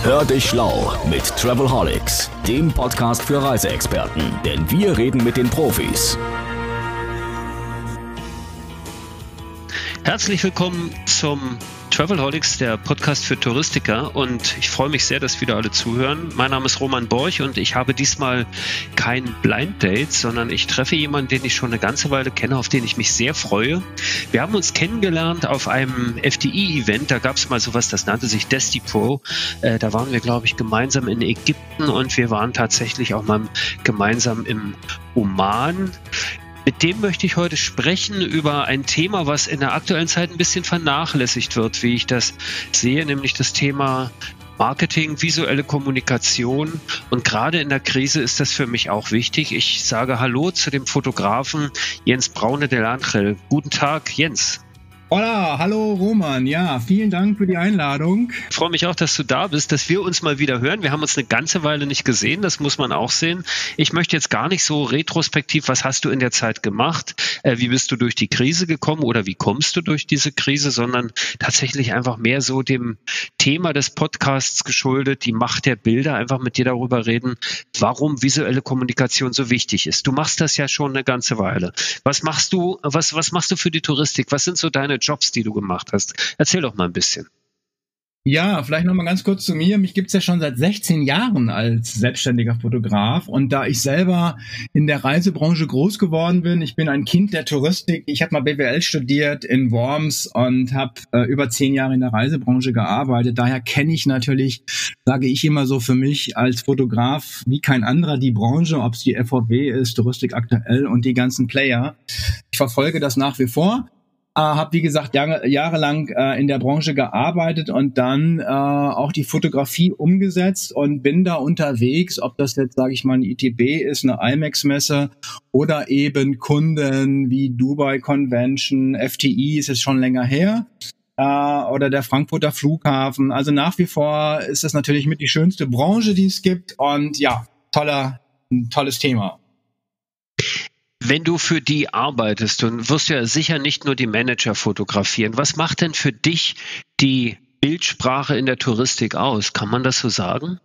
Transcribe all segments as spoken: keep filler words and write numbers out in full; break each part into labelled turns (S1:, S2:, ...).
S1: Hör dich schlau mit Travelholics, dem Podcast für Reiseexperten, denn wir reden mit den Profis.
S2: Herzlich willkommen zum Travelholics, der Podcast für Touristiker, und ich freue mich sehr, dass wieder alle zuhören. Mein Name ist Roman Borch und ich habe diesmal kein Blind Date, sondern ich treffe jemanden, den ich schon eine ganze Weile kenne, auf den ich mich sehr freue. Wir haben uns kennengelernt auf einem F D I-Event, da gab es mal sowas, das nannte sich DestiPro. Äh, da waren wir, glaube ich, gemeinsam in Ägypten und wir waren tatsächlich auch mal gemeinsam im Oman. Mit dem möchte ich heute sprechen über ein Thema, was in der aktuellen Zeit ein bisschen vernachlässigt wird, wie ich das sehe, nämlich das Thema Marketing, visuelle Kommunikation. Und gerade in der Krise ist das für mich auch wichtig. Ich sage Hallo zu dem Fotografen Jens Braune del Angel. Guten Tag, Jens.
S3: Hola, hallo Roman. Ja, vielen Dank für die Einladung.
S2: Ich freue mich auch, dass du da bist, dass wir uns mal wieder hören. Wir haben uns eine ganze Weile nicht gesehen, das muss man auch sehen. Ich möchte jetzt gar nicht so retrospektiv, was hast du in der Zeit gemacht? Äh, wie bist du durch die Krise gekommen oder wie kommst du durch diese Krise, sondern tatsächlich einfach mehr so dem Thema des Podcasts geschuldet, die Macht der Bilder, einfach mit dir darüber reden, warum visuelle Kommunikation so wichtig ist. Du machst das ja schon eine ganze Weile. Was machst du, was, was machst du für die Touristik? Was sind so deine Jobs, die du gemacht hast? Erzähl doch mal ein bisschen.
S3: Ja, vielleicht noch mal ganz kurz zu mir. Mich gibt's ja schon seit sechzehn Jahren als selbstständiger Fotograf. Und da ich selber in der Reisebranche groß geworden bin, ich bin ein Kind der Touristik. Ich habe mal B W L studiert in Worms und habe äh, über zehn Jahre in der Reisebranche gearbeitet. Daher kenne ich natürlich, sage ich immer so für mich als Fotograf, wie kein anderer die Branche, ob es die F V W ist, Touristik aktuell und die ganzen Player. Ich verfolge das nach wie vor. Äh, habe, wie gesagt, Jahre, jahrelang äh, in der Branche gearbeitet und dann äh, auch die Fotografie umgesetzt und bin da unterwegs, ob das jetzt, sage ich mal, eine I T B ist, eine IMAX-Messe oder eben Kunden wie Dubai Convention, F T I ist es schon länger her, äh, oder der Frankfurter Flughafen. Also nach wie vor ist das natürlich mit die schönste Branche, die es gibt, und ja, toller, ein tolles Thema.
S2: Wenn du für die arbeitest, dann wirst du ja sicher nicht nur die Manager fotografieren. Was macht denn für dich die Bildsprache in der Touristik aus? Kann man das so sagen?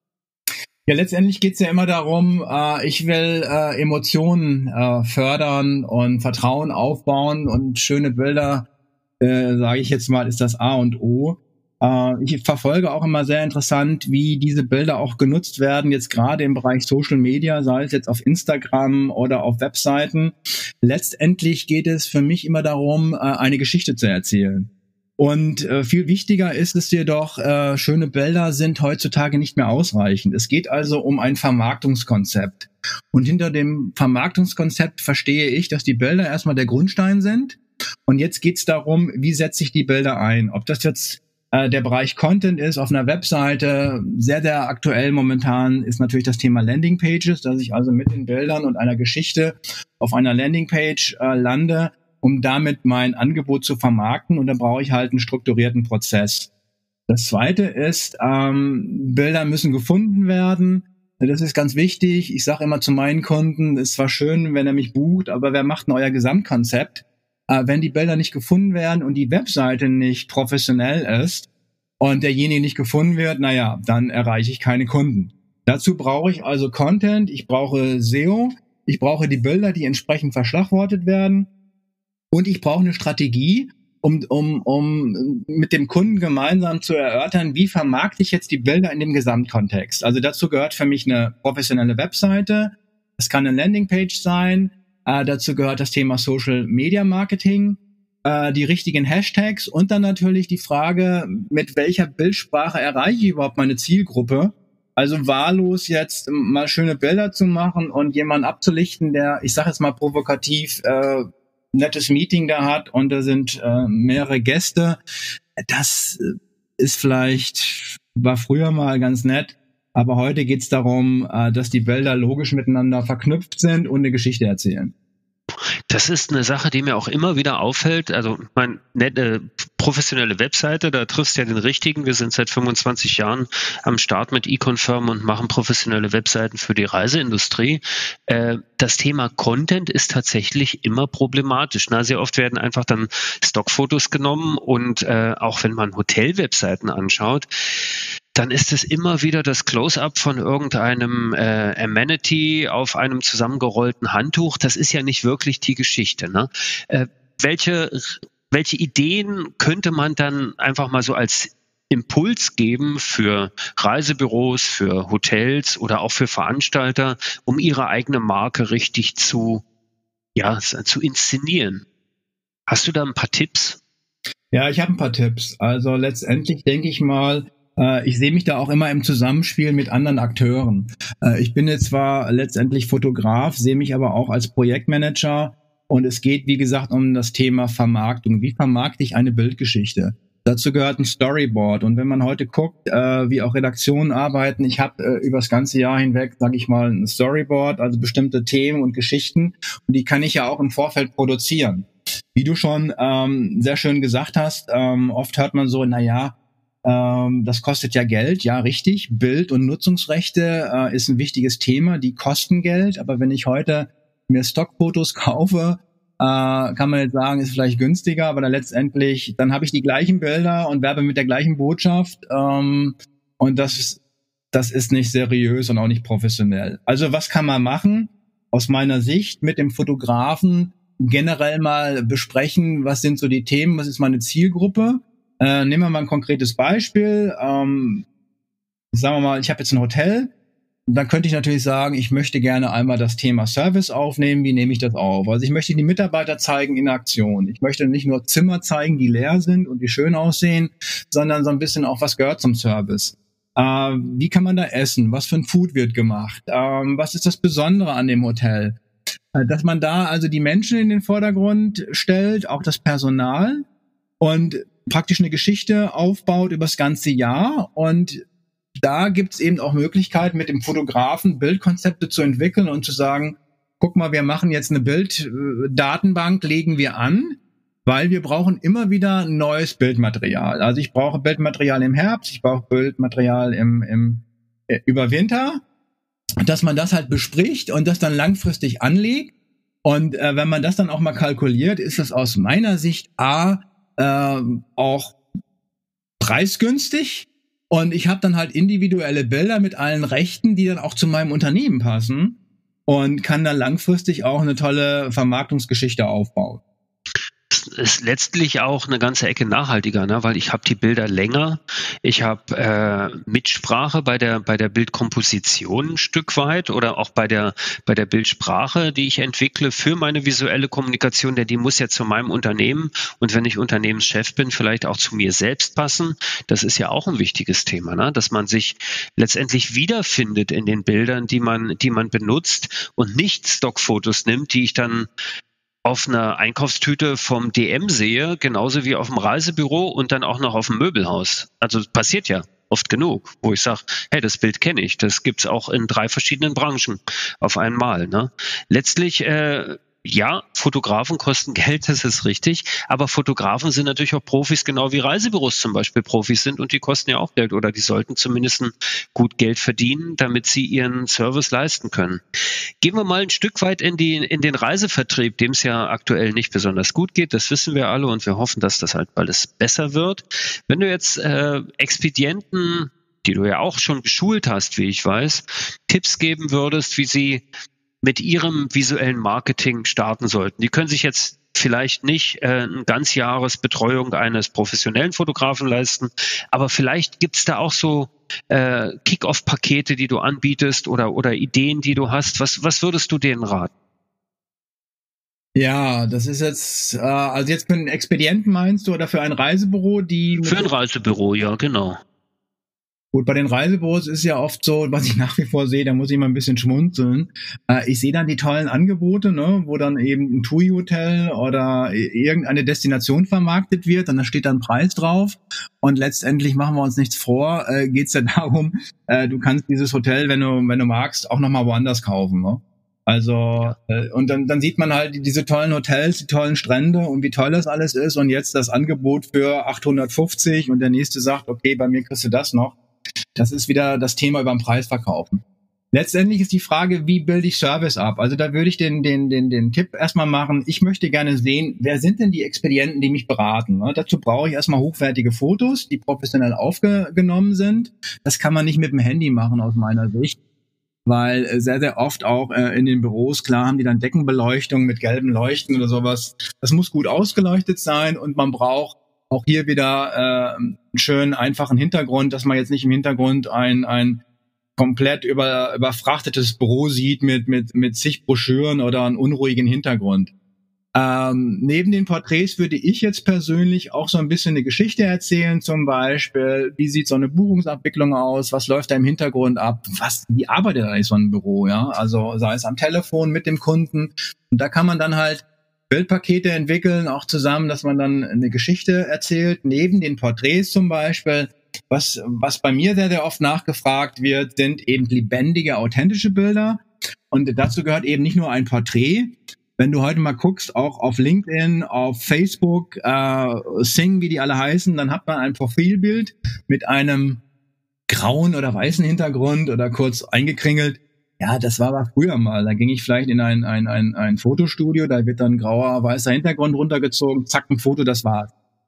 S3: Ja, letztendlich geht's ja immer darum, äh, ich will äh, Emotionen äh, fördern und Vertrauen aufbauen, und schöne Bilder, äh, sage ich jetzt mal, ist das A und O. Ich verfolge auch immer sehr interessant, wie diese Bilder auch genutzt werden, jetzt gerade im Bereich Social Media, sei es jetzt auf Instagram oder auf Webseiten. Letztendlich geht es für mich immer darum, eine Geschichte zu erzählen. Und viel wichtiger ist es jedoch, schöne Bilder sind heutzutage nicht mehr ausreichend. Es geht also um ein Vermarktungskonzept. Und hinter dem Vermarktungskonzept verstehe ich, dass die Bilder erstmal der Grundstein sind. Und jetzt geht es darum, wie setze ich die Bilder ein? Ob das jetzt der Bereich Content ist auf einer Webseite, sehr, sehr aktuell momentan ist natürlich das Thema Landingpages, dass ich also mit den Bildern und einer Geschichte auf einer Landingpage äh, lande, um damit mein Angebot zu vermarkten, und dann brauche ich halt einen strukturierten Prozess. Das Zweite ist, ähm, Bilder müssen gefunden werden. Das ist ganz wichtig. Ich sage immer zu meinen Kunden, es ist zwar schön, wenn er mich bucht, aber wer macht denn euer Gesamtkonzept? Äh, wenn die Bilder nicht gefunden werden und die Webseite nicht professionell ist und derjenige nicht gefunden wird, naja, dann erreiche ich keine Kunden. Dazu brauche ich also Content, ich brauche S E O, ich brauche die Bilder, die entsprechend verschlagwortet werden, und ich brauche eine Strategie, um, um, um mit dem Kunden gemeinsam zu erörtern, wie vermarkte ich jetzt die Bilder in dem Gesamtkontext. Also dazu gehört für mich eine professionelle Webseite, es kann eine Landingpage sein. Äh, dazu gehört das Thema Social Media Marketing, äh, die richtigen Hashtags und dann natürlich die Frage, mit welcher Bildsprache erreiche ich überhaupt meine Zielgruppe? Also wahllos jetzt mal schöne Bilder zu machen und jemanden abzulichten, der, ich sage jetzt mal provokativ, äh, nettes Meeting da hat und da sind äh, mehrere Gäste. Das ist vielleicht, war früher mal ganz nett. Aber heute geht es darum, dass die Bilder logisch miteinander verknüpft sind und eine Geschichte erzählen.
S2: Das ist eine Sache, die mir auch immer wieder auffällt. Also meine nette professionelle Webseite, da triffst du ja den richtigen. Wir sind seit fünfundzwanzig Jahren am Start mit eConfirm und machen professionelle Webseiten für die Reiseindustrie. Äh, das Thema Content ist tatsächlich immer problematisch. Na, sehr oft werden einfach dann Stockfotos genommen und äh, auch wenn man Hotelwebseiten anschaut, dann ist es immer wieder das Close-up von irgendeinem äh, Amenity auf einem zusammengerollten Handtuch. Das ist ja nicht wirklich die Geschichte, ne? Äh, welche, welche Ideen könnte man dann einfach mal so als Impuls geben für Reisebüros, für Hotels oder auch für Veranstalter, um ihre eigene Marke richtig zu, ja, zu inszenieren? Hast du da ein paar Tipps?
S3: Ja, ich habe ein paar Tipps. Also letztendlich denke ich mal, äh, ich sehe mich da auch immer im Zusammenspiel mit anderen Akteuren. Äh, ich bin jetzt zwar letztendlich Fotograf, sehe mich aber auch als Projektmanager und es geht, wie gesagt, um das Thema Vermarktung. Wie vermarkte ich eine Bildgeschichte? Dazu gehört ein Storyboard. Und wenn man heute guckt, äh, wie auch Redaktionen arbeiten, ich habe äh, über das ganze Jahr hinweg, sage ich mal, ein Storyboard, also bestimmte Themen und Geschichten. Und die kann ich ja auch im Vorfeld produzieren. Wie du schon ähm, sehr schön gesagt hast, ähm, oft hört man so, na ja, ähm, das kostet ja Geld. Ja, richtig. Bild- und Nutzungsrechte äh, ist ein wichtiges Thema. Die kosten Geld. Aber wenn ich heute mir Stockfotos kaufe, Äh, kann man jetzt sagen, ist vielleicht günstiger, aber dann letztendlich, dann habe ich die gleichen Bilder und werbe mit der gleichen Botschaft ähm, und das, das ist nicht seriös und auch nicht professionell. Also was kann man machen? Aus meiner Sicht mit dem Fotografen generell mal besprechen, was sind so die Themen, was ist meine Zielgruppe? Äh, nehmen wir mal ein konkretes Beispiel. Ähm, sagen wir mal, ich habe jetzt ein Hotel. Dann könnte ich natürlich sagen, ich möchte gerne einmal das Thema Service aufnehmen. Wie nehme ich das auf? Also ich möchte die Mitarbeiter zeigen in Aktion. Ich möchte nicht nur Zimmer zeigen, die leer sind und die schön aussehen, sondern so ein bisschen auch, was gehört zum Service. Äh, wie kann man da essen? Was für ein Food wird gemacht? Ähm, was ist das Besondere an dem Hotel? Äh, dass man da also die Menschen in den Vordergrund stellt, auch das Personal und praktisch eine Geschichte aufbaut über das ganze Jahr. Und da gibt's eben auch Möglichkeiten, mit dem Fotografen Bildkonzepte zu entwickeln und zu sagen, guck mal, wir machen jetzt eine Bilddatenbank, legen wir an, weil wir brauchen immer wieder neues Bildmaterial. Also ich brauche Bildmaterial im Herbst, ich brauche Bildmaterial im, im äh, über Winter, dass man das halt bespricht und das dann langfristig anlegt. Und äh, wenn man das dann auch mal kalkuliert, ist das aus meiner Sicht A äh, auch preisgünstig. Und ich habe dann halt individuelle Bilder mit allen Rechten, die dann auch zu meinem Unternehmen passen und kann dann langfristig auch eine tolle Vermarktungsgeschichte aufbauen.
S2: Ist letztlich auch eine ganze Ecke nachhaltiger, ne? Weil ich habe die Bilder länger, ich habe äh, Mitsprache bei der bei der Bildkomposition ein Stück weit oder auch bei der bei der Bildsprache, die ich entwickle für meine visuelle Kommunikation, denn die muss ja zu meinem Unternehmen und wenn ich Unternehmenschef bin, vielleicht auch zu mir selbst passen. Das ist ja auch ein wichtiges Thema, ne? Dass man sich letztendlich wiederfindet in den Bildern, die man die man benutzt und nicht Stockfotos nimmt, die ich dann auf einer Einkaufstüte vom D M sehe, genauso wie auf dem Reisebüro und dann auch noch auf dem Möbelhaus. Also passiert ja oft genug, wo ich sage, hey, das Bild kenne ich, das gibt's auch in drei verschiedenen Branchen auf einmal. Ne? Letztlich, äh, ja, Fotografen kosten Geld, das ist richtig, aber Fotografen sind natürlich auch Profis, genau wie Reisebüros zum Beispiel Profis sind und die kosten ja auch Geld oder die sollten zumindest gut Geld verdienen, damit sie ihren Service leisten können. Gehen wir mal ein Stück weit in, die, in den Reisevertrieb, dem es ja aktuell nicht besonders gut geht, das wissen wir alle und wir hoffen, dass das halt alles besser wird. Wenn du jetzt äh, Expedienten, die du ja auch schon geschult hast, wie ich weiß, Tipps geben würdest, wie sie mit ihrem visuellen Marketing starten sollten. Die können sich jetzt vielleicht nicht äh, eine Ganzjahresbetreuung eines professionellen Fotografen leisten, aber vielleicht gibt's da auch so äh, Kick-Off-Pakete, die du anbietest oder oder Ideen, die du hast. Was was würdest du denen raten?
S3: Ja, das ist jetzt, äh, also jetzt für einen Expedienten meinst du oder für ein Reisebüro, die...
S2: Für ein Reisebüro, ja, genau.
S3: Gut, bei den Reisebüros ist ja oft so, was ich nach wie vor sehe, da muss ich mal ein bisschen schmunzeln. Äh, ich sehe dann die tollen Angebote, ne, wo dann eben ein T U I-Hotel oder irgendeine Destination vermarktet wird und da steht dann Preis drauf. Und letztendlich machen wir uns nichts vor, äh, geht's ja darum, äh, du kannst dieses Hotel, wenn du wenn du magst, auch nochmal woanders kaufen. Ne? Also äh, und dann dann sieht man halt diese tollen Hotels, die tollen Strände und wie toll das alles ist. Und jetzt das Angebot für achthundertfünfzig und der nächste sagt, okay, bei mir kriegst du das noch. Das ist wieder das Thema über den Preis verkaufen. Letztendlich ist die Frage, wie bilde ich Service ab? Also da würde ich den, den, den, den Tipp erstmal machen. Ich möchte gerne sehen, wer sind denn die Expedienten, die mich beraten? Ne? Dazu brauche ich erstmal hochwertige Fotos, die professionell aufgenommen sind. Das kann man nicht mit dem Handy machen aus meiner Sicht, weil sehr, sehr oft auch äh, in den Büros, klar haben die dann Deckenbeleuchtung mit gelben Leuchten oder sowas. Das muss gut ausgeleuchtet sein und man braucht auch hier wieder äh, einen schönen, einfachen Hintergrund, dass man jetzt nicht im Hintergrund ein, ein komplett über, überfrachtetes Büro sieht mit, mit, mit zig Broschüren oder einen unruhigen Hintergrund. Ähm, neben den Porträts würde ich jetzt persönlich auch so ein bisschen eine Geschichte erzählen, zum Beispiel, wie sieht so eine Buchungsabwicklung aus, was läuft da im Hintergrund ab, was, wie arbeitet eigentlich so ein Büro, ja, also sei es am Telefon mit dem Kunden, und da kann man dann halt Bildpakete entwickeln, auch zusammen, dass man dann eine Geschichte erzählt, neben den Porträts zum Beispiel. Was, was bei mir sehr, sehr oft nachgefragt wird, sind eben lebendige, authentische Bilder. Und dazu gehört eben nicht nur ein Porträt. Wenn du heute mal guckst, auch auf LinkedIn, auf Facebook, äh, Sing, wie die alle heißen, dann hat man ein Profilbild mit einem grauen oder weißen Hintergrund oder kurz eingekringelt. Ja, das war aber früher mal. Da ging ich vielleicht in ein, ein, ein, ein Fotostudio, da wird dann grauer, weißer Hintergrund runtergezogen, zack, ein Foto, das war's.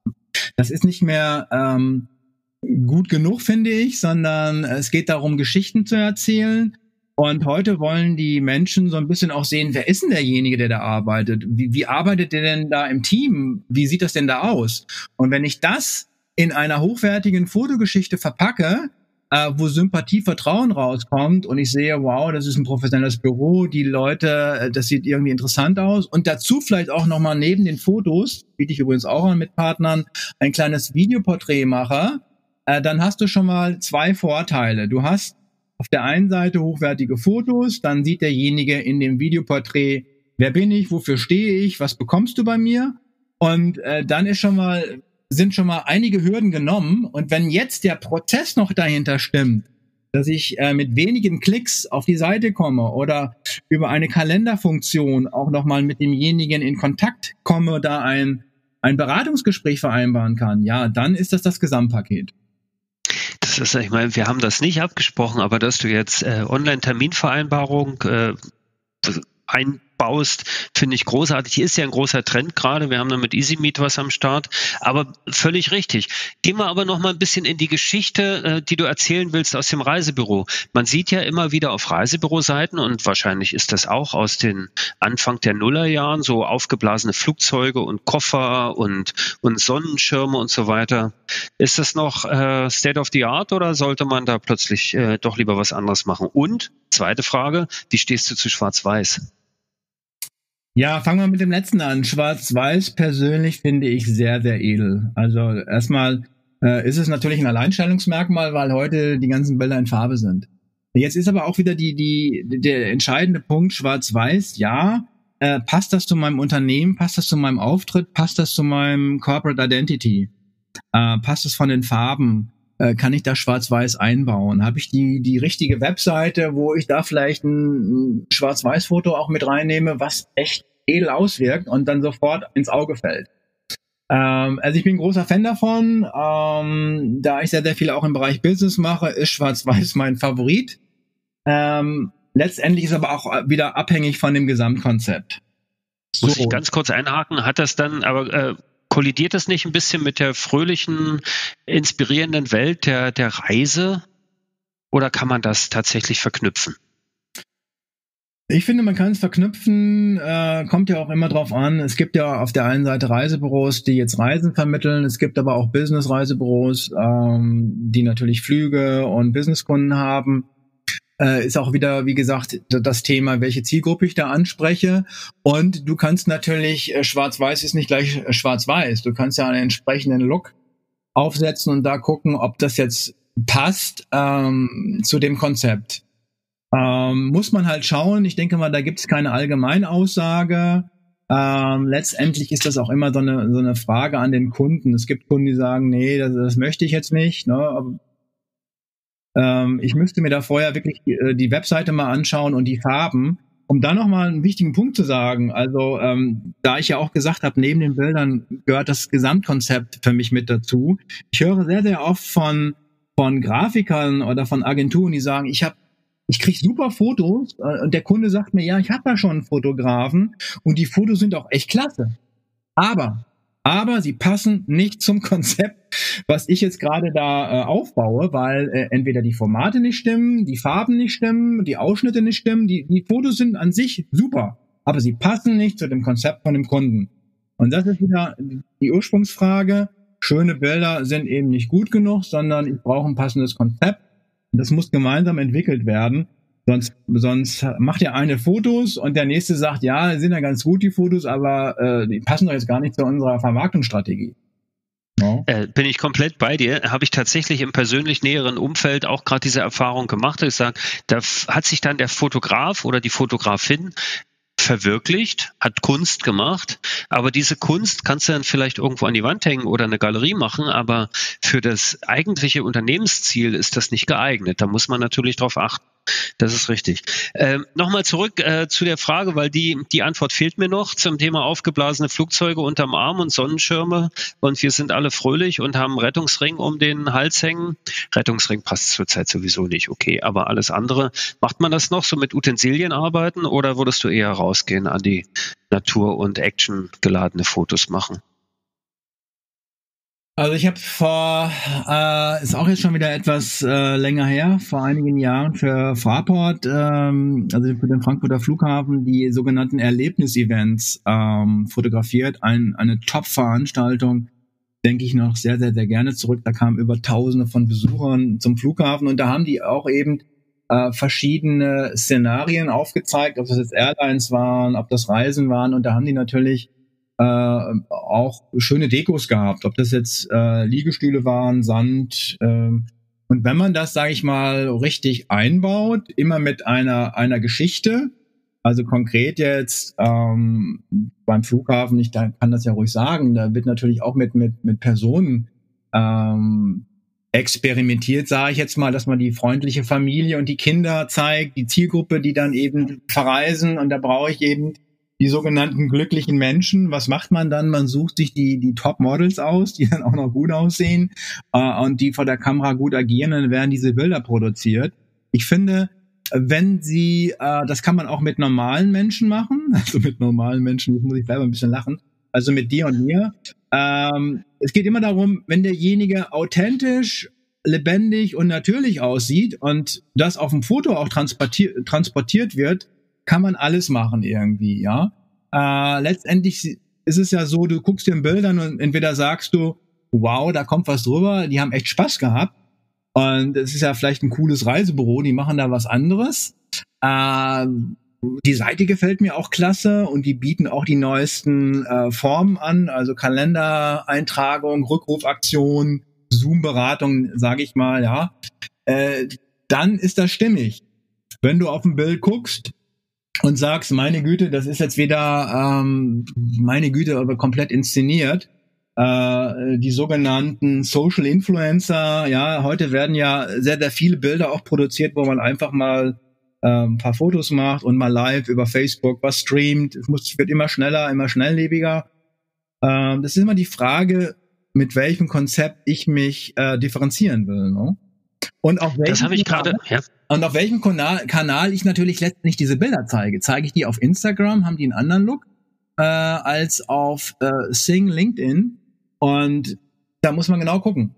S3: Das ist nicht mehr ähm, gut genug, finde ich, sondern es geht darum, Geschichten zu erzählen. Und heute wollen die Menschen so ein bisschen auch sehen, wer ist denn derjenige, der da arbeitet? Wie, wie arbeitet der denn da im Team? Wie sieht das denn da aus? Und wenn ich das in einer hochwertigen Fotogeschichte verpacke, äh, wo Sympathie, Vertrauen rauskommt und ich sehe, wow, das ist ein professionelles Büro, die Leute, das sieht irgendwie interessant aus, und dazu vielleicht auch nochmal neben den Fotos, biete ich übrigens auch an mit Partnern, ein kleines Videoporträt mache, äh, dann hast du schon mal zwei Vorteile. Du hast auf der einen Seite hochwertige Fotos, dann sieht derjenige in dem Videoporträt, wer bin ich, wofür stehe ich, was bekommst du bei mir, und äh, dann ist schon mal, sind schon mal einige Hürden genommen, und wenn jetzt der Prozess noch dahinter stimmt, dass ich äh, mit wenigen Klicks auf die Seite komme oder über eine Kalenderfunktion auch nochmal mit demjenigen in Kontakt komme, da ein, ein Beratungsgespräch vereinbaren kann, ja, dann ist das das Gesamtpaket.
S2: Das ist, ich meine, wir haben das nicht abgesprochen, aber dass du jetzt äh, Online-Terminvereinbarung äh, einbaust, finde ich großartig. Hier ist ja ein großer Trend gerade. Wir haben da mit EasyMeet was am Start, aber völlig richtig. Gehen wir aber noch mal ein bisschen in die Geschichte, äh, die du erzählen willst aus dem Reisebüro. Man sieht ja immer wieder auf Reisebüroseiten, und wahrscheinlich ist das auch aus den Anfang der Nullerjahren, so aufgeblasene Flugzeuge und Koffer und, und Sonnenschirme und so weiter. Ist das noch äh, State of the Art, oder sollte man da plötzlich äh, doch lieber was anderes machen? Und, zweite Frage, wie stehst du zu Schwarz-Weiß?
S3: Ja, fangen wir mit dem letzten an. Schwarz-Weiß persönlich finde ich sehr, sehr edel. Also erstmal äh, ist es natürlich ein Alleinstellungsmerkmal, weil heute die ganzen Bilder in Farbe sind. Jetzt ist aber auch wieder die, die, der entscheidende Punkt, Schwarz-Weiß, ja, äh, passt das zu meinem Unternehmen, passt das zu meinem Auftritt, passt das zu meinem Corporate Identity, äh, passt es von den Farben, äh, kann ich da Schwarz-Weiß einbauen? Habe ich die, die richtige Webseite, wo ich da vielleicht ein, ein Schwarz-Weiß-Foto auch mit reinnehme, was echt edel auswirkt und dann sofort ins Auge fällt? Ähm, also ich bin ein großer Fan davon. Ähm, da ich sehr, sehr viel auch im Bereich Business mache, ist Schwarz-Weiß mein Favorit. Ähm, letztendlich ist aber auch wieder abhängig von dem Gesamtkonzept.
S2: So. Muss ich ganz kurz einhaken, hat das dann aber... Äh kollidiert das nicht ein bisschen mit der fröhlichen, inspirierenden Welt der, der Reise? Oder kann man das tatsächlich verknüpfen?
S3: Ich finde, man kann es verknüpfen, äh, kommt ja auch immer drauf an. Es gibt ja auf der einen Seite Reisebüros, die jetzt Reisen vermitteln. Es gibt aber auch Business-Reisebüros, ähm, die natürlich Flüge und Businesskunden haben. Äh, ist auch wieder, wie gesagt, das Thema, welche Zielgruppe ich da anspreche. Und du kannst natürlich, äh, Schwarz-Weiß ist nicht gleich äh, Schwarz-Weiß. Du kannst ja einen entsprechenden Look aufsetzen und da gucken, ob das jetzt passt ähm, zu dem Konzept. Ähm, muss man halt schauen. Ich denke mal, da gibt es keine Allgemeinaussage. Ähm, letztendlich ist das auch immer so eine, so eine Frage an den Kunden. Es gibt Kunden, die sagen, nee, das, das möchte ich jetzt nicht, ne? Aber ich müsste mir da vorher wirklich die Webseite mal anschauen und die Farben, um dann nochmal einen wichtigen Punkt zu sagen. Also ähm, da ich ja auch gesagt habe, neben den Bildern gehört das Gesamtkonzept für mich mit dazu. Ich höre sehr, sehr oft von von Grafikern oder von Agenturen, die sagen, ich habe ich kriege super Fotos äh, und der Kunde sagt mir, ja, ich habe da schon einen Fotografen und die Fotos sind auch echt klasse. Aber, aber sie passen nicht zum Konzept, was ich jetzt gerade da äh, aufbaue, weil äh, entweder die Formate nicht stimmen, die Farben nicht stimmen, die Ausschnitte nicht stimmen, die, die Fotos sind an sich super, aber sie passen nicht zu dem Konzept von dem Kunden. Und das ist wieder die Ursprungsfrage. Schöne Bilder sind eben nicht gut genug, sondern ich brauche ein passendes Konzept. Das muss gemeinsam entwickelt werden. Sonst, sonst macht der eine Fotos und der nächste sagt, ja, sind ja ganz gut, die Fotos, aber äh, die passen doch jetzt gar nicht zu unserer Vermarktungsstrategie. No?
S2: Äh, bin ich komplett bei dir. Habe ich tatsächlich im persönlich näheren Umfeld auch gerade diese Erfahrung gemacht. Ich sage, da hat sich dann der Fotograf oder die Fotografin verwirklicht, hat Kunst gemacht, aber diese Kunst kannst du dann vielleicht irgendwo an die Wand hängen oder eine Galerie machen, aber für das eigentliche Unternehmensziel ist das nicht geeignet. Da muss man natürlich drauf achten. Das ist richtig. Ähm, Nochmal zurück äh, zu der Frage, weil die, die Antwort fehlt mir noch zum Thema aufgeblasene Flugzeuge unterm Arm und Sonnenschirme und wir sind alle fröhlich und haben einen Rettungsring um den Hals hängen. Rettungsring passt zurzeit sowieso nicht, okay, aber alles andere. Macht man das noch so mit Utensilien arbeiten oder würdest du eher rausgehen an die Natur- und Action geladene Fotos machen?
S3: Also ich habe vor, äh, ist auch jetzt schon wieder etwas äh, länger her, vor einigen Jahren für Fraport, ähm, also für den Frankfurter Flughafen, die sogenannten Erlebnisevents ähm, fotografiert. Ein, eine Top-Veranstaltung, denke ich noch sehr, sehr, sehr gerne zurück. Da kamen über Tausende von Besuchern zum Flughafen und da haben die auch eben äh, verschiedene Szenarien aufgezeigt, ob das jetzt Airlines waren, ob das Reisen waren und da haben die natürlich Äh, auch schöne Dekos gehabt, ob das jetzt äh, Liegestühle waren, Sand. Äh, und wenn man das, sage ich mal, richtig einbaut, immer mit einer einer Geschichte, also konkret jetzt ähm, beim Flughafen, ich da kann das ja ruhig sagen, da wird natürlich auch mit mit mit Personen ähm, experimentiert, sage ich jetzt mal, dass man die freundliche Familie und die Kinder zeigt, die Zielgruppe, die dann eben verreisen und da brauche ich eben die sogenannten glücklichen Menschen. Was macht man dann? Man sucht sich die die Top-Models aus, die dann auch noch gut aussehen äh, und die vor der Kamera gut agieren, dann werden diese Bilder produziert. Ich finde, wenn sie, äh, das kann man auch mit normalen Menschen machen, also mit normalen Menschen, jetzt muss ich selber ein bisschen lachen, also mit dir und mir. Ähm, es geht immer darum, wenn derjenige authentisch, lebendig und natürlich aussieht und das auf dem Foto auch transportiert, transportiert wird, kann man alles machen irgendwie, ja. Äh, letztendlich ist es ja so, du guckst dir in Bildern und entweder sagst du, wow, da kommt was drüber, die haben echt Spaß gehabt und es ist ja vielleicht ein cooles Reisebüro, die machen da was anderes. Äh, die Seite gefällt mir auch klasse und die bieten auch die neuesten äh, Formen an, also Kalendereintragung, Rückrufaktion, Zoom-Beratung, sage ich mal, ja. Äh, dann ist das stimmig. Wenn du auf ein Bild guckst und sagst, meine Güte, das ist jetzt wieder, ähm, meine Güte, aber komplett inszeniert. Äh, die sogenannten Social Influencer, ja, heute werden ja sehr, sehr viele Bilder auch produziert, wo man einfach mal äh, ein paar Fotos macht und mal live über Facebook was streamt. Es muss, wird immer schneller, immer schnelllebiger. Äh, das ist immer die Frage, mit welchem Konzept ich mich äh, differenzieren will, ne? Und auf welchem
S2: das habe ich gerade, ja.
S3: Und auf welchem Kanal, Kanal ich natürlich letztendlich diese Bilder zeige. Zeige ich die auf Instagram, haben die einen anderen Look äh, als auf äh, Sing, LinkedIn. Und da muss man genau gucken.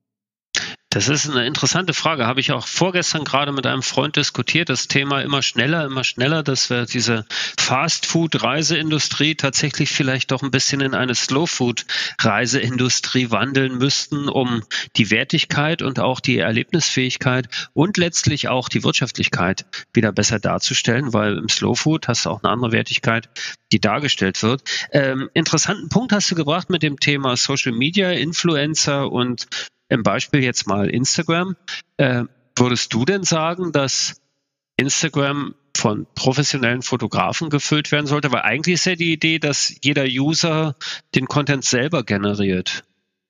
S2: Das ist eine interessante Frage. Habe ich auch vorgestern gerade mit einem Freund diskutiert. Das Thema immer schneller, immer schneller, dass wir diese Fast-Food-Reiseindustrie tatsächlich vielleicht doch ein bisschen in eine Slow-Food-Reiseindustrie wandeln müssten, um die Wertigkeit und auch die Erlebnisfähigkeit und letztlich auch die Wirtschaftlichkeit wieder besser darzustellen, weil im Slow-Food hast du auch eine andere Wertigkeit, die dargestellt wird. Ähm, interessanten Punkt hast du gebracht mit dem Thema Social Media, Influencer und im Beispiel jetzt mal Instagram. Äh, würdest du denn sagen, dass Instagram von professionellen Fotografen gefüllt werden sollte? Weil eigentlich ist ja die Idee, dass jeder User den Content selber generiert.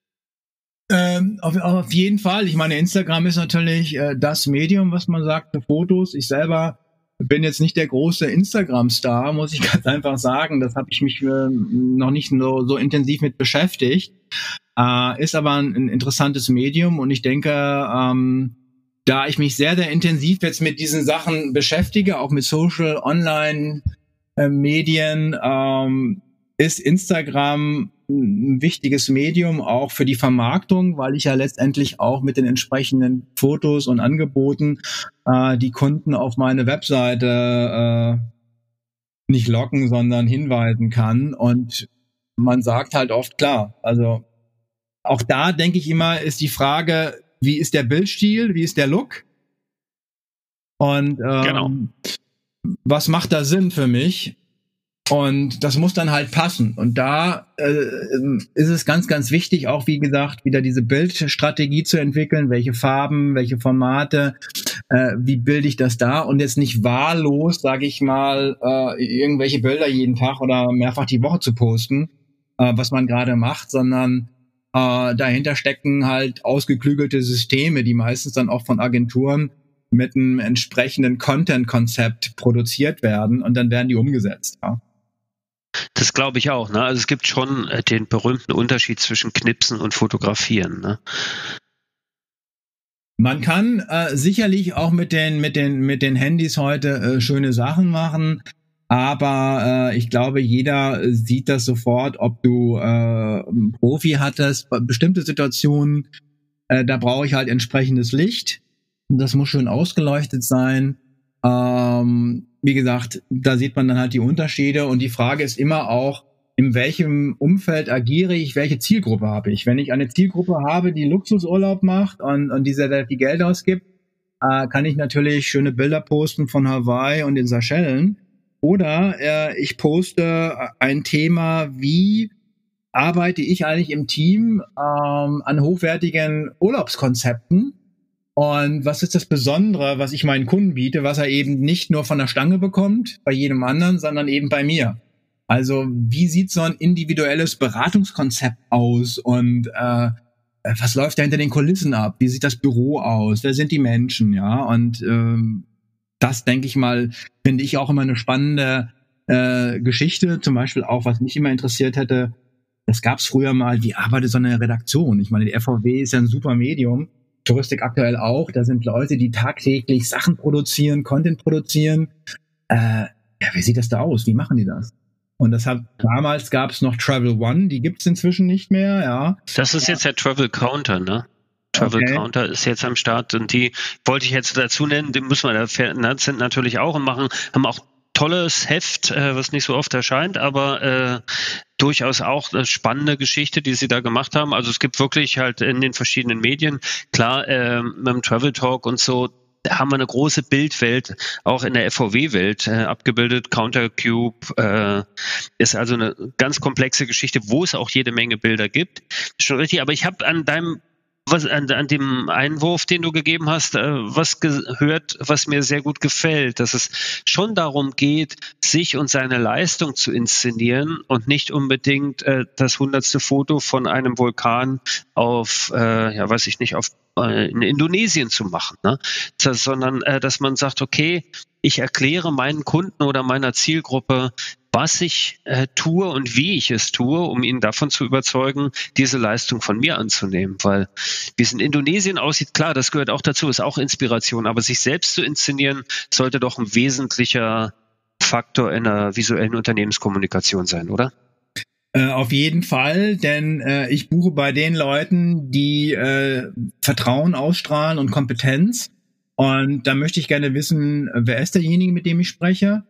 S3: Ähm, auf, auf jeden Fall. Ich meine, Instagram ist natürlich äh, das Medium, was man sagt, für Fotos. Ich selber bin jetzt nicht der große Instagram-Star, muss ich ganz einfach sagen. Das habe ich mich äh, noch nicht so, so intensiv mit beschäftigt. Äh, ist aber ein, ein interessantes Medium und ich denke, ähm, da ich mich sehr, sehr intensiv jetzt mit diesen Sachen beschäftige, auch mit Social, Online, äh, Medien, ähm, ist Instagram ein wichtiges Medium auch für die Vermarktung, weil ich ja letztendlich auch mit den entsprechenden Fotos und Angeboten äh, die Kunden auf meine Webseite äh, nicht locken, sondern hinweisen kann. Und man sagt halt oft, klar, also auch da denke ich immer, ist die Frage, wie ist der Bildstil, wie ist der Look? Und ähm,
S2: Genau.
S3: was macht da Sinn für mich? Und das muss dann halt passen. Und da äh, ist es ganz, ganz wichtig, auch wie gesagt, wieder diese Bildstrategie zu entwickeln. Welche Farben, welche Formate, äh, wie bilde ich das da? Und jetzt nicht wahllos, sage ich mal, äh, irgendwelche Bilder jeden Tag oder mehrfach die Woche zu posten, äh, was man gerade macht, sondern äh, dahinter stecken halt ausgeklügelte Systeme, die meistens dann auch von Agenturen mit einem entsprechenden Content-Konzept produziert werden und dann werden die umgesetzt, ja.
S2: Das glaube ich auch. Ne? Also es gibt schon äh, den berühmten Unterschied zwischen Knipsen und Fotografieren. Ne?
S3: Man kann äh, sicherlich auch mit den mit den mit den Handys heute äh, schöne Sachen machen, aber äh, ich glaube, jeder sieht das sofort, ob du äh, einen Profi hattest. Bestimmte Situationen, äh, da brauche ich halt entsprechendes Licht. Das muss schön ausgeleuchtet sein. Ähm, wie gesagt, da sieht man dann halt die Unterschiede und die Frage ist immer auch, in welchem Umfeld agiere ich, welche Zielgruppe habe ich. Wenn ich eine Zielgruppe habe, die Luxusurlaub macht und, und die sehr, sehr viel Geld ausgibt, äh, kann ich natürlich schöne Bilder posten von Hawaii und den Seychellen. Oder äh, ich poste ein Thema, wie arbeite ich eigentlich im Team ähm, an hochwertigen Urlaubskonzepten. Und was ist das Besondere, was ich meinen Kunden biete, was er eben nicht nur von der Stange bekommt, bei jedem anderen, sondern eben bei mir? Also wie sieht so ein individuelles Beratungskonzept aus und äh, was läuft da hinter den Kulissen ab? Wie sieht das Büro aus? Wer sind die Menschen? Ja, und ähm, das, denke ich mal, finde ich auch immer eine spannende äh, Geschichte. Zum Beispiel auch, was mich immer interessiert hätte, das gab es früher mal, wie arbeitet so eine Redaktion? Ich meine, die F V W ist ja ein super Medium. Touristik aktuell auch. Da sind Leute, die tagtäglich Sachen produzieren, Content produzieren. Äh, ja, wie sieht das da aus? Wie machen die das? Und das hat, damals gab es noch Travel One, die gibt's inzwischen nicht mehr, ja.
S2: Das ist jetzt der Travel Counter, ne? Travel
S3: Okay.
S2: Counter ist jetzt am Start und die wollte ich jetzt dazu nennen, die müssen wir da vernetzt sind natürlich auch und machen, haben auch tolles Heft, äh, was nicht so oft erscheint, aber äh, durchaus auch eine spannende Geschichte, die sie da gemacht haben. Also es gibt wirklich halt in den verschiedenen Medien, klar, äh, mit dem Travel Talk und so, da haben wir eine große Bildwelt, auch in der F V W-Welt äh, abgebildet. CounterCube äh, ist also eine ganz komplexe Geschichte, wo es auch jede Menge Bilder gibt. Schon richtig, aber ich habe an deinem Was, an, an dem Einwurf, den du gegeben hast, äh, was gehört, was mir sehr gut gefällt, dass es schon darum geht, sich und seine Leistung zu inszenieren und nicht unbedingt äh, das hundertste Foto von einem Vulkan auf, äh, ja, weiß ich nicht, auf äh, in Indonesien zu machen, ne? Das, sondern äh, dass man sagt, okay, ich erkläre meinen Kunden oder meiner Zielgruppe, was ich äh, tue und wie ich es tue, um ihn davon zu überzeugen, diese Leistung von mir anzunehmen. Weil wie es in Indonesien aussieht, klar, das gehört auch dazu, ist auch Inspiration. Aber sich selbst zu inszenieren, sollte doch ein wesentlicher Faktor in einer visuellen Unternehmenskommunikation sein, oder?
S3: Äh, auf jeden Fall, denn äh, ich buche bei den Leuten, die äh, Vertrauen ausstrahlen und Kompetenz. Und da möchte ich gerne wissen, wer ist derjenige, mit dem ich spreche?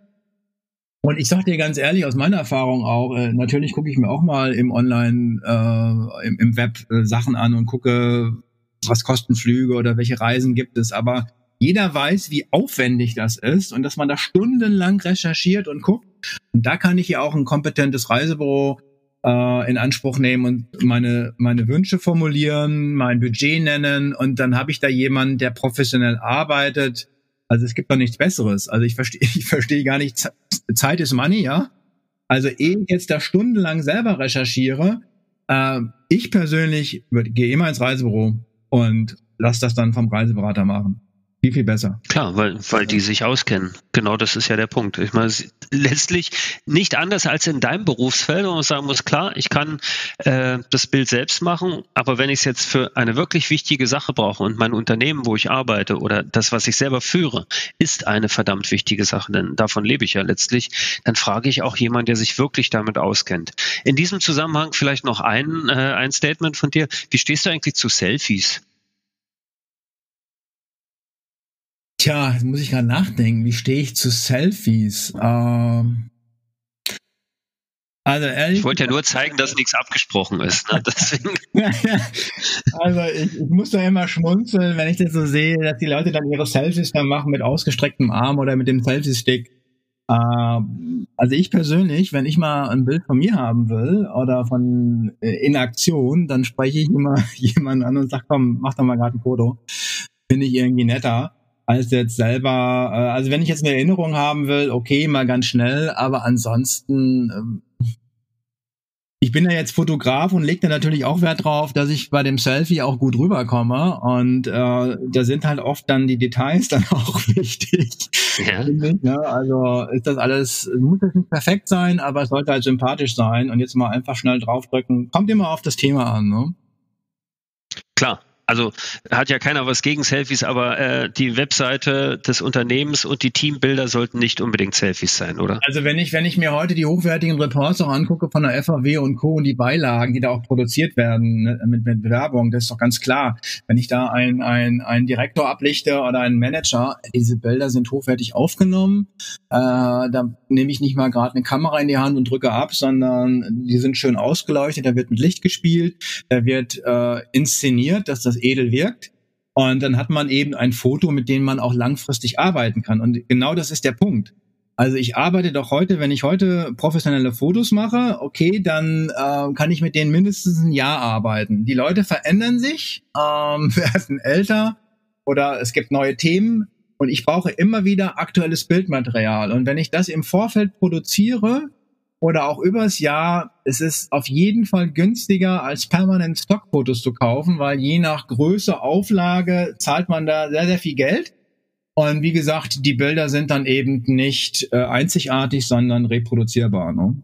S3: Und ich sag dir ganz ehrlich, aus meiner Erfahrung auch, äh, natürlich gucke ich mir auch mal im Online, äh, im, im Web äh, Sachen an und gucke, was kosten Flüge oder welche Reisen gibt es. Aber jeder weiß, wie aufwendig das ist und dass man da stundenlang recherchiert und guckt. Und da kann ich ja auch ein kompetentes Reisebüro äh, in Anspruch nehmen und meine meine Wünsche formulieren, mein Budget nennen und dann habe ich da jemanden, der professionell arbeitet. Also es gibt doch nichts Besseres. Also ich verstehe ich verstehe gar nicht, Zeit ist Money, ja? Also ehe ich jetzt da stundenlang selber recherchiere, äh, ich persönlich würd, gehe immer ins Reisebüro und lass das dann vom Reiseberater machen. Viel, viel besser.
S2: Klar, weil, weil die sich auskennen. Genau, das ist ja der Punkt. Ich meine, es ist letztlich nicht anders als in deinem Berufsfeld, wo man sagen muss, klar, ich kann äh, das Bild selbst machen, aber wenn ich es jetzt für eine wirklich wichtige Sache brauche und mein Unternehmen, wo ich arbeite oder das, was ich selber führe, ist eine verdammt wichtige Sache, denn davon lebe ich ja letztlich, dann frage ich auch jemanden, der sich wirklich damit auskennt. In diesem Zusammenhang vielleicht noch ein, äh, ein Statement von dir. Wie stehst du eigentlich zu Selfies?
S3: Tja, jetzt muss ich gerade nachdenken. Wie stehe ich zu Selfies? Ähm, also ehrlich,
S2: ich wollte ja nur zeigen, dass nichts abgesprochen ist. Ne? Deswegen.
S3: Also ich, ich muss da immer schmunzeln, wenn ich das so sehe, dass die Leute dann ihre Selfies dann machen mit ausgestrecktem Arm oder mit dem Selfie-Stick. Ähm, also ich persönlich, wenn ich mal ein Bild von mir haben will oder von äh, in Aktion, dann spreche ich immer jemanden an und sage, komm, mach doch mal gerade ein Foto. Finde ich irgendwie netter. Als jetzt selber, äh, also wenn ich jetzt eine Erinnerung haben will, okay, mal ganz schnell, aber ansonsten, ähm, ich bin ja jetzt Fotograf und lege da natürlich auch Wert drauf, dass ich bei dem Selfie auch gut rüberkomme und äh, da sind halt oft dann die Details dann auch wichtig.
S2: Ja.
S3: Ne? Also ist das alles, muss das nicht perfekt sein, aber es sollte halt sympathisch sein und jetzt mal einfach schnell draufdrücken, kommt immer auf das Thema an, ne?
S2: Klar. Also hat ja keiner was gegen Selfies, aber äh, die Webseite des Unternehmens und die Teambilder sollten nicht unbedingt Selfies sein, oder?
S3: Also wenn ich wenn ich mir heute die hochwertigen Reports auch angucke von der F A W und Co. und die Beilagen, die da auch produziert werden, ne, mit, mit Bewerbung, das ist doch ganz klar. Wenn ich da einen ein, ein Direktor ablichte oder einen Manager, diese Bilder sind hochwertig aufgenommen. Äh, da nehme ich nicht mal gerade eine Kamera in die Hand und drücke ab, sondern die sind schön ausgeleuchtet, da wird mit Licht gespielt, da wird äh, inszeniert, dass das edel wirkt. Und dann hat man eben ein Foto, mit dem man auch langfristig arbeiten kann. Und genau das ist der Punkt. Also ich arbeite doch heute, wenn ich heute professionelle Fotos mache, okay, dann äh, kann ich mit denen mindestens ein Jahr arbeiten. Die Leute verändern sich, ähm, werden älter oder es gibt neue Themen und ich brauche immer wieder aktuelles Bildmaterial. Und wenn ich das im Vorfeld produziere, oder auch übers Jahr, es ist auf jeden Fall günstiger, als permanent Stockfotos zu kaufen, weil je nach Größe, Auflage zahlt man da sehr, sehr viel Geld. Und wie gesagt, die Bilder sind dann eben nicht äh, einzigartig, sondern reproduzierbar. Ne?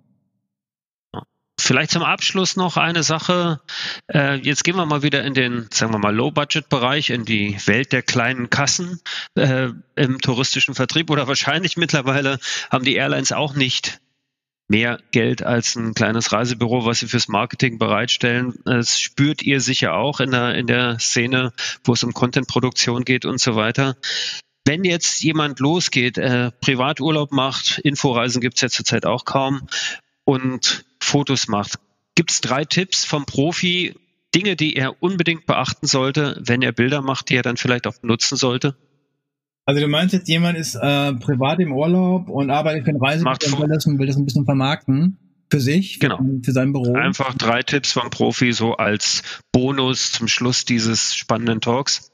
S2: Vielleicht zum Abschluss noch eine Sache. Äh, jetzt gehen wir mal wieder in den, sagen wir mal, Low-Budget-Bereich, in die Welt der kleinen Kassen äh, im touristischen Vertrieb. Oder wahrscheinlich mittlerweile haben die Airlines auch nicht mehr Geld als ein kleines Reisebüro, was sie fürs Marketing bereitstellen. Das spürt ihr sicher auch in der, in der Szene, wo es um Contentproduktion geht und so weiter. Wenn jetzt jemand losgeht, äh, Privaturlaub macht, Inforeisen gibt's ja zurzeit auch kaum, und Fotos macht, gibt's drei Tipps vom Profi, Dinge, die er unbedingt beachten sollte, wenn er Bilder macht, die er dann vielleicht auch nutzen sollte?
S3: Also du meinst jetzt, jemand ist äh, privat im Urlaub und arbeitet für ein Reisebüro und will das, will das ein bisschen vermarkten für sich,
S2: genau,
S3: für, für sein Büro.
S2: Einfach drei Tipps vom Profi so als Bonus zum Schluss dieses spannenden Talks.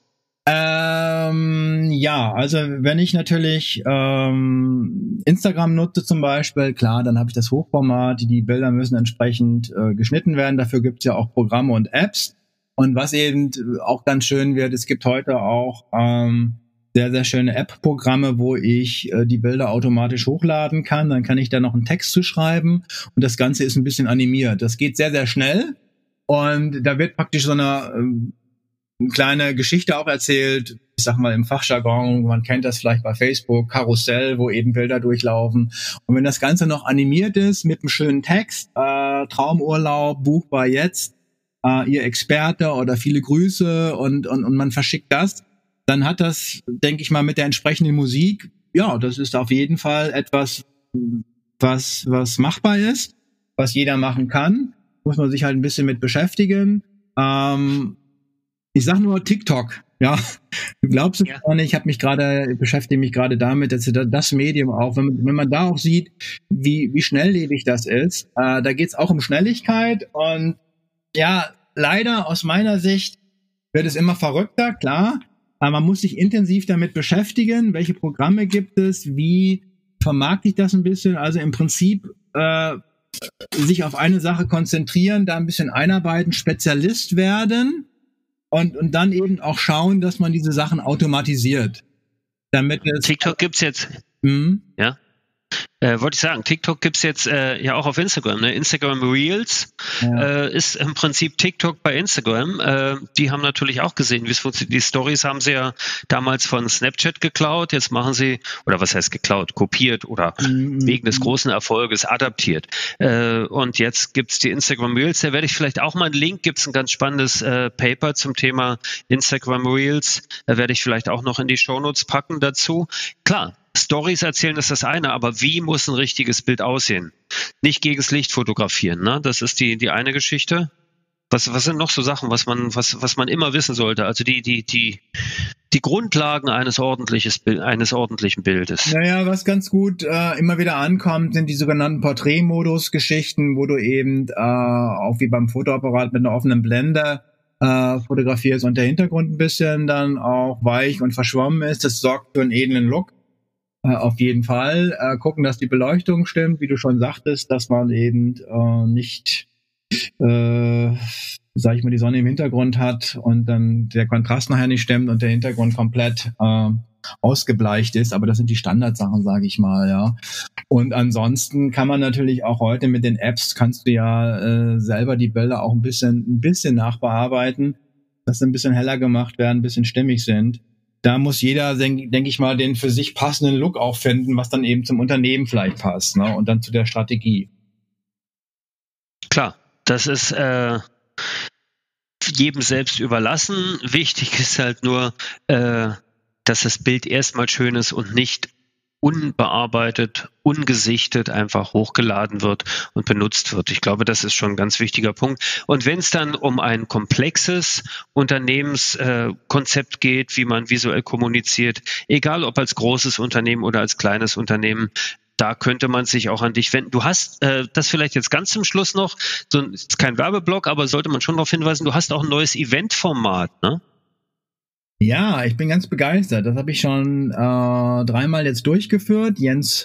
S3: Ähm, ja, also wenn ich natürlich ähm, Instagram nutze zum Beispiel, klar, dann habe ich das Hochformat, die Bilder müssen entsprechend äh, geschnitten werden, dafür gibt's ja auch Programme und Apps. Und was eben auch ganz schön wird, es gibt heute auch ähm, sehr, sehr schöne App-Programme, wo ich äh, die Bilder automatisch hochladen kann. Dann kann ich da noch einen Text zu schreiben und das Ganze ist ein bisschen animiert. Das geht sehr, sehr schnell und da wird praktisch so eine, äh, eine kleine Geschichte auch erzählt. Ich sag mal im Fachjargon, man kennt das vielleicht bei Facebook, Karussell, wo eben Bilder durchlaufen. Und wenn das Ganze noch animiert ist mit einem schönen Text, äh, Traumurlaub, buchbar jetzt, äh, ihr Experte oder viele Grüße und, und, und man verschickt das, dann hat das, denke ich mal, mit der entsprechenden Musik, ja, das ist auf jeden Fall etwas, was was machbar ist, was jeder machen kann. Muss man sich halt ein bisschen mit beschäftigen. Ähm, ich sag nur TikTok, ja. Du glaubst es
S2: ja.
S3: gar nicht, ich habe mich gerade, beschäftige mich gerade damit, dass das Medium auch, wenn man, wenn man da auch sieht, wie wie schnelllebig das ist, äh, da geht's auch um Schnelligkeit und ja, leider aus meiner Sicht wird es immer verrückter, klar. Aber man muss sich intensiv damit beschäftigen, welche Programme gibt es, wie vermarkte ich das ein bisschen. Also im Prinzip äh, sich auf eine Sache konzentrieren, da ein bisschen einarbeiten, Spezialist werden und, und dann eben auch schauen, dass man diese Sachen automatisiert. damit es...
S2: TikTok gibt's jetzt.
S3: Mhm.
S2: Ja. Äh, wollte ich sagen, TikTok gibt's jetzt äh, ja auch auf Instagram. Ne? Instagram Reels ja. äh, ist im Prinzip TikTok bei Instagram. Äh, die haben natürlich auch gesehen, wie es funktioniert. Die Stories haben sie ja damals von Snapchat geklaut. Jetzt machen sie, oder was heißt geklaut, kopiert oder mhm. wegen des großen Erfolges adaptiert. Äh, und jetzt gibt's die Instagram Reels. Da werde ich vielleicht auch mal einen Link, gibt's ein ganz spannendes äh, Paper zum Thema Instagram Reels. Da werde ich vielleicht auch noch in die Shownotes packen dazu. Klar, Stories erzählen ist das eine, aber wie muss ein richtiges Bild aussehen? Nicht gegens Licht fotografieren, ne? Das ist die die eine Geschichte. Was was sind noch so Sachen, was man was was man immer wissen sollte? Also die die die die Grundlagen eines ordentliches eines ordentlichen Bildes.
S3: Naja, was ganz gut äh, immer wieder ankommt, sind die sogenannten Porträtmodus-Geschichten, wo du eben äh, auch wie beim Fotoapparat mit einer offenen Blende äh, fotografierst und der Hintergrund ein bisschen dann auch weich und verschwommen ist. Das sorgt für einen edlen Look. Äh, auf jeden Fall. Äh, gucken, dass die Beleuchtung stimmt, wie du schon sagtest, dass man eben äh, nicht, äh, sag ich mal, die Sonne im Hintergrund hat und dann der Kontrast nachher nicht stimmt und der Hintergrund komplett äh, ausgebleicht ist. Aber das sind die Standardsachen, sage ich mal, ja. Und ansonsten kann man natürlich auch heute mit den Apps, kannst du ja äh, selber die Bilder auch ein bisschen, ein bisschen nachbearbeiten, dass sie ein bisschen heller gemacht werden, ein bisschen stimmig sind. Da muss jeder, denke denk ich mal, den für sich passenden Look auch finden, was dann eben zum Unternehmen vielleicht passt, ne? Und dann zu der Strategie.
S2: Klar, das ist äh, jedem selbst überlassen. Wichtig ist halt nur, äh, dass das Bild erstmal schön ist und nicht unbearbeitet, ungesichtet einfach hochgeladen wird und benutzt wird. Ich glaube, das ist schon ein ganz wichtiger Punkt. Und wenn es dann um ein komplexes Unternehmenskonzept äh, geht, wie man visuell kommuniziert, egal ob als großes Unternehmen oder als kleines Unternehmen, da könnte man sich auch an dich wenden. Du hast, äh, das vielleicht jetzt ganz zum Schluss noch, so ist kein Werbeblock, aber sollte man schon darauf hinweisen, du hast auch ein neues Eventformat, ne?
S3: Ja, ich bin ganz begeistert. Das habe ich schon äh, dreimal jetzt durchgeführt.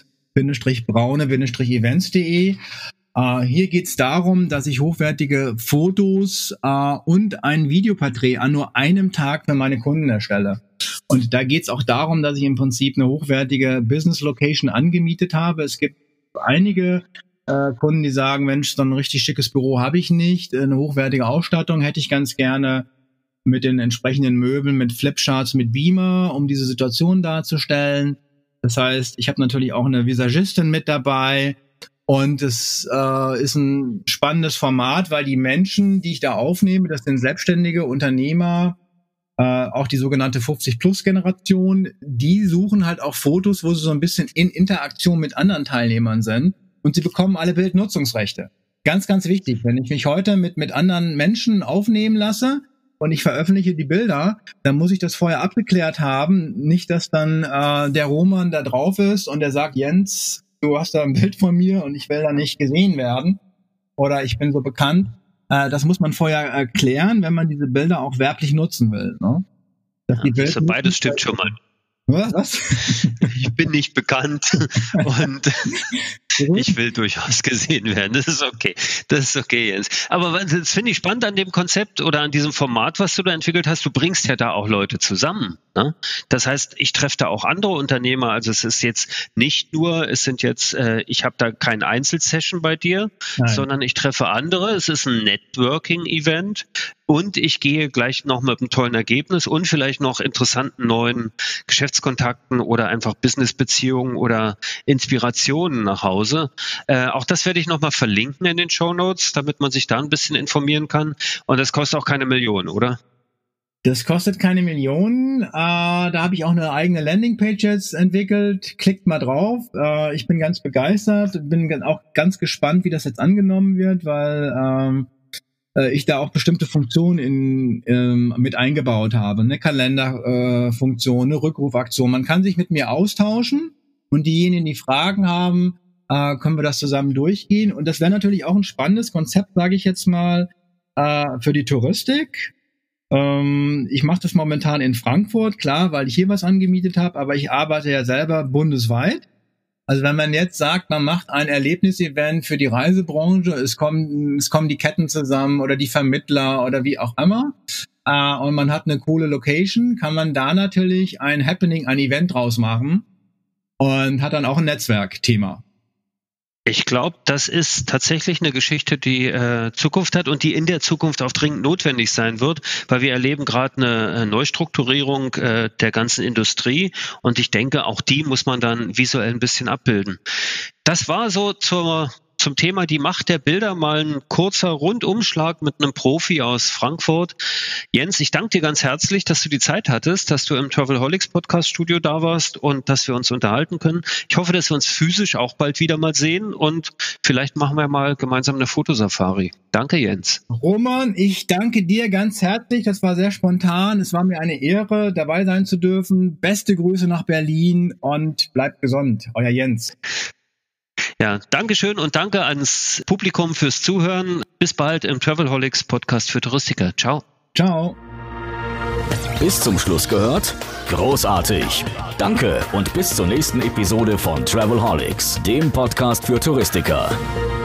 S3: Jens-Braune-Events punkt de. Äh, hier geht es darum, dass ich hochwertige Fotos äh, und ein Videoporträt an nur einem Tag für meine Kunden erstelle. Und da geht es auch darum, dass ich im Prinzip eine hochwertige Business-Location angemietet habe. Es gibt einige äh, Kunden, die sagen, Mensch, so ein richtig schickes Büro habe ich nicht. Eine hochwertige Ausstattung hätte ich ganz gerne, mit den entsprechenden Möbeln, mit Flipcharts, mit Beamer, um diese Situation darzustellen. Das heißt, ich habe natürlich auch eine Visagistin mit dabei und es äh, ist ein spannendes Format, weil die Menschen, die ich da aufnehme, das sind selbstständige Unternehmer, äh, auch die sogenannte fünfzig-Plus-Generation, die suchen halt auch Fotos, wo sie so ein bisschen in Interaktion mit anderen Teilnehmern sind und sie bekommen alle Bildnutzungsrechte. Ganz, ganz wichtig, wenn ich mich heute mit mit anderen Menschen aufnehmen lasse, und ich veröffentliche die Bilder, dann muss ich das vorher abgeklärt haben. Nicht, dass dann äh, der Roman da drauf ist und der sagt, Jens, du hast da ein Bild von mir und ich will da nicht gesehen werden. Oder ich bin so bekannt. Äh, das muss man vorher erklären, wenn man diese Bilder auch werblich nutzen will. Ne?
S2: Dass die ja, also beides stimmt schon mal.
S3: Was?
S2: Ich bin nicht bekannt und ich will durchaus gesehen werden. Das ist okay. Das ist okay, Jens. Aber das finde ich spannend an dem Konzept oder an diesem Format, was du da entwickelt hast. Du bringst ja da auch Leute zusammen. Ne? Das heißt, ich treffe da auch andere Unternehmer. Also es ist jetzt nicht nur, es sind jetzt, äh, ich habe da kein Einzelsession bei dir, Nein. sondern ich treffe andere. Es ist ein Networking-Event. Und ich gehe gleich noch mit einem tollen Ergebnis und vielleicht noch interessanten neuen Geschäftskontakten oder einfach Businessbeziehungen oder Inspirationen nach Hause. Äh, auch das werde ich nochmal verlinken in den Shownotes, damit man sich da ein bisschen informieren kann. Und das kostet auch keine Million, oder?
S3: Das kostet keine Millionen. Äh, da habe ich auch eine eigene Landingpage jetzt entwickelt. Klickt mal drauf. Äh, ich bin ganz begeistert. Bin auch ganz gespannt, wie das jetzt angenommen wird, weil ähm, ich da auch bestimmte Funktionen in, ähm, mit eingebaut habe. Eine Kalenderfunktion, äh, eine Rückrufaktion. Man kann sich mit mir austauschen und diejenigen, die Fragen haben, äh, können wir das zusammen durchgehen. Und das wäre natürlich auch ein spannendes Konzept, sage ich jetzt mal, äh, für die Touristik. Ähm, ich mache das momentan in Frankfurt, klar, weil ich hier was angemietet habe, aber ich arbeite ja selber bundesweit. Also wenn man jetzt sagt, man macht ein Erlebnisevent für die Reisebranche, es kommen, es kommen die Ketten zusammen oder die Vermittler oder wie auch immer, äh, und man hat eine coole Location, kann man da natürlich ein Happening, ein Event draus machen und hat dann auch ein Netzwerkthema.
S2: Ich glaube, das ist tatsächlich eine Geschichte, die äh, Zukunft hat und die in der Zukunft auch dringend notwendig sein wird, weil wir erleben gerade eine äh, Neustrukturierung äh, der ganzen Industrie und ich denke, auch die muss man dann visuell ein bisschen abbilden. Das war so zur Zum Thema die Macht der Bilder mal ein kurzer Rundumschlag mit einem Profi aus Frankfurt. Jens, ich danke dir ganz herzlich, dass du die Zeit hattest, dass du im Travelholics Podcast Studio da warst und dass wir uns unterhalten können. Ich hoffe, dass wir uns physisch auch bald wieder mal sehen und vielleicht machen wir mal gemeinsam eine Fotosafari. Danke, Jens.
S3: Roman, ich danke dir ganz herzlich. Das war sehr spontan. Es war mir eine Ehre, dabei sein zu dürfen. Beste Grüße nach Berlin und bleibt gesund. Euer Jens.
S2: Ja, Dankeschön und danke ans Publikum fürs Zuhören. Bis bald im Travelholics Podcast für Touristiker. Ciao.
S3: Ciao.
S1: Bis zum Schluss gehört? Großartig. Danke und bis zur nächsten Episode von Travelholics, dem Podcast für Touristiker.